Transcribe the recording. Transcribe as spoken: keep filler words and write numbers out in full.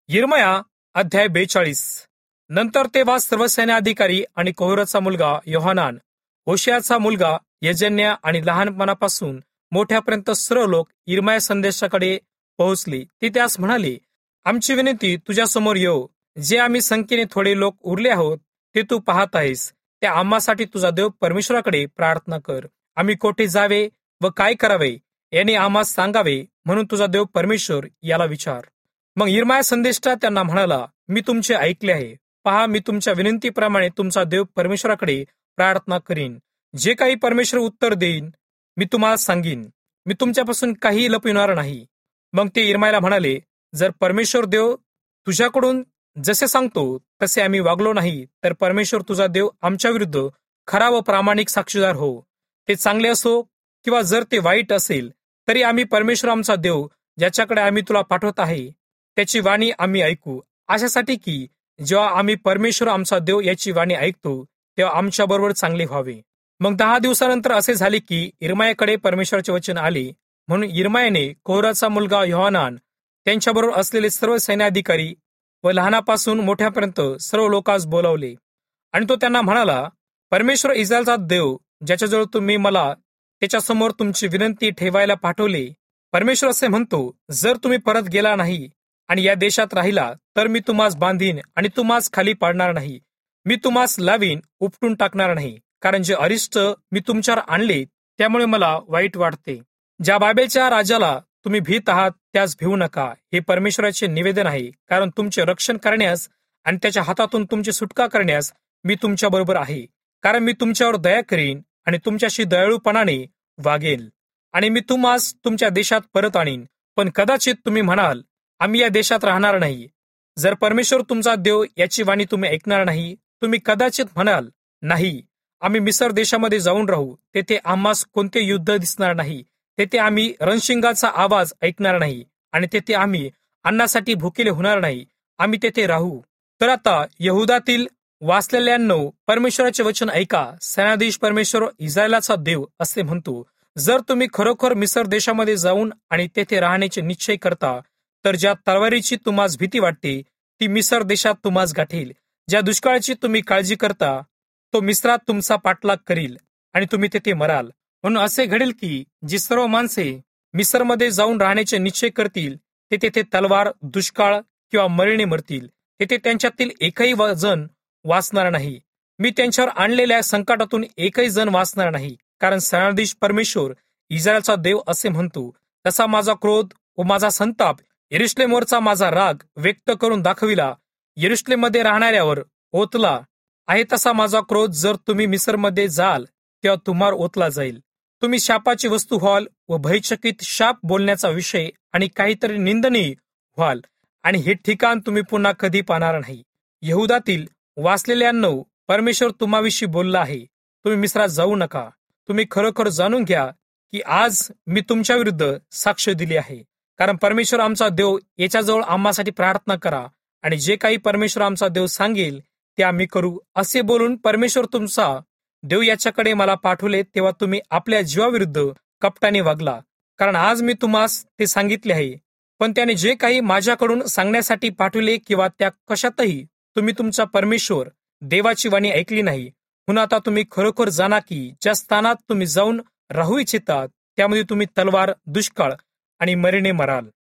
यिर्मया अध्याय बेचाळीस. नंतर तेव्हा सर्व सैन्याधिकारी आणि कोहराचा मुलगा योहानान, होशियाचा मुलगा यजन्या आणि लहानपणापासून मोठ्यापर्यंत सर्व लोक यिर्मया संदेशाकडे पोहोचले. ते त्यास म्हणाले, आमची विनंती तुझ्यासमोर येऊ. जे आम्ही संख्येने थोडे लोक उरले आहोत ते तू पाहत आहेस. त्या आम्हासाठी तुझा देव परमेश्वराकडे प्रार्थना कर. आम्ही कोठे जावे व काय करावे याने आम्हास सांगावे, म्हणून तुझा देव परमेश्वर याला विचार. मग यिर्मया संदेष्टा त्यांना म्हणाला, मी तुमचे ऐकले आहे. पहा, मी तुमच्या विनंतीप्रमाणे तुमचा देव परमेश्वराकडे प्रार्थना करीन. जे काही परमेश्वर उत्तर देईन मी तुम्हाला सांगीन. मी तुमच्यापासून काही लपविणार नाही. मग ते यिर्मयाला म्हणाले, जर परमेश्वर देव तुझ्याकडून जसे सांगतो तसे आम्ही वागलो नाही तर परमेश्वर तुझा देव आमच्या विरुद्ध खरा व प्रामाणिक साक्षीदार हो. ते चांगले असो किंवा जर ते वाईट असेल तरी आम्ही परमेश्वर आमचा देव ज्याच्याकडे आम्ही तुला पाठवत आहे त्याची वाणी आम्ही ऐकू, अशासाठी की जेव्हा आम्ही परमेश्वर आमचा देव याची वाणी ऐकतो तेव्हा आमच्या बरोबर चांगले व्हावे. मग दहा दिवसानंतर असे झाले की यिर्मयाकडे परमेश्वराचे वचन आले. म्हणून यिर्मयाने कोहराचा मुलगा योहानान, त्यांच्याबरोबर असलेले सर्व सैन्याधिकारी व लहानापासून मोठ्यापर्यंत सर्व लोकांस बोलावले. आणि तो त्यांना म्हणाला, परमेश्वर इस्रायलचा देव ज्याच्याजवळ तुम्ही मला त्याच्यासमोर तुमची विनंती ठेवायला पाठवले, परमेश्वर असे म्हणतो, जर तुम्ही परत गेला नाही आणि या देशात राहिला तर मी तुम्हास बांधीन आणि तुम्हास खाली पाडणार नाही. मी तुम्हास लावीन, उपटून टाकणार नाही. कारण जे अरिष्ट मी तुमच्यावर आणले त्यामुळे मला वाईट वाटते. ज्या बाबेलच्या राजाला तुम्ही भीत आहात त्यास भिवू नका. हे परमेश्वराचे निवेदन आहे. कारण तुमचे रक्षण करण्यास आणि त्याच्या हातातून तुमची सुटका करण्यास मी तुमच्या बरोबर आहे. कारण मी तुमच्यावर दया करीन आणि तुमच्याशी दयाळूपणाने वागेल आणि मी तुम्हास तुमच्या देशात परत आणीन. पण कदाचित तुम्ही म्हणाल, आम्ही या देशात राहणार नाही. जर परमेश्वर तुमचा देव याची वाणी तुम्ही ऐकणार नाही, तुम्ही कदाचित म्हणाल, नाही, आम्ही मिसर देशामध्ये जाऊन राहू. तेथे आम्हास कोणते युद्ध दिसणार नाही. तेथे आम्ही रणशिंगाचा आवाज ऐकणार नाही आणि तेथे आम्ही अन्नासाठी भुकेले होणार नाही. आम्ही तेथे राहू. तर आता यहुदातील वाचलेल्यांनो, परमेश्वराचे वचन ऐका. सेनाधीश परमेश्वर इस्रायलाचा देव असे म्हणतो, जर तुम्ही खरोखर मिसर देशामध्ये जाऊन आणि तेथे राहण्याचे निश्चय करता तर ज्या तलवारीची तुम्हास भीती वाटते ती मिसर देशात तुम्हास गाठेल. ज्या दुष्काळाची तुम्ही काळजी करता तो मिस्रात तुमचा पाठलाग करील आणि तुम्ही तेथे मराल. म्हणून असे घडेल की जी सर्व माणसे मिसरमध्ये जाऊन राहण्याचे निश्चय करतील ते तेथे तलवार, दुष्काळ किंवा मरणे मरतील. तेथे त्यांच्यातील एकही जण वाचणार नाही. मी त्यांच्यावर आणलेल्या संकटातून एकही जण वाचणार नाही. कारण सेनाधीश परमेश्वर इस्रायलचा देव असे म्हणतो, तसा माझा क्रोध व माझा संताप यरुशलेमवरचा माझा राग व्यक्त करून दाखविला यरुशलेममध्ये राहणाऱ्यावर ओतला आहे, तसा माझा क्रोध जर तुम्ही मिसरमध्ये जाल तेव्हा तुम्हावर ओतला जाईल. तुम्ही शापाची वस्तू व्हाल व भयचकित शाप बोलण्याचा विषय आणि काहीतरी निंदनीय व्हाल आणि हे ठिकाण तुम्ही पुन्हा कधी पाहणार नाही. यहुदातील वाचलेल्यांनो, परमेश्वर तुम्हाविषयी बोलला आहे, तुम्ही मिस्रात जाऊ नका. तुम्ही खरोखर जाणून घ्या की आज मी तुमच्या विरुद्ध साक्ष दिली आहे. कारण परमेश्वर आमचा देव याच्याजवळ आम्हासाठी प्रार्थना करा आणि जे काही परमेश्वर आमचा देव सांगेल ते आम्ही करू, असे बोलून परमेश्वर तुमचा देव याच्याकडे मला पाठवले तेव्हा तुम्ही आपल्या जीवाविरुद्ध कपटाने वागला. कारण आज मी तुम्हास ते सांगितले आहे. पण त्याने जे काही माझ्याकडून सांगण्यासाठी पाठवले किंवा त्या कशातही तुम्ही तुमचा परमेश्वर देवाची वाणी ऐकली नाही. म्हणून आता तुम्ही खरोखर जाणा की ज्या स्थानात तुम्ही जाऊन राहू इच्छितात त्यामध्ये तुम्ही तलवार, दुष्काळ आणि मरणे मराल.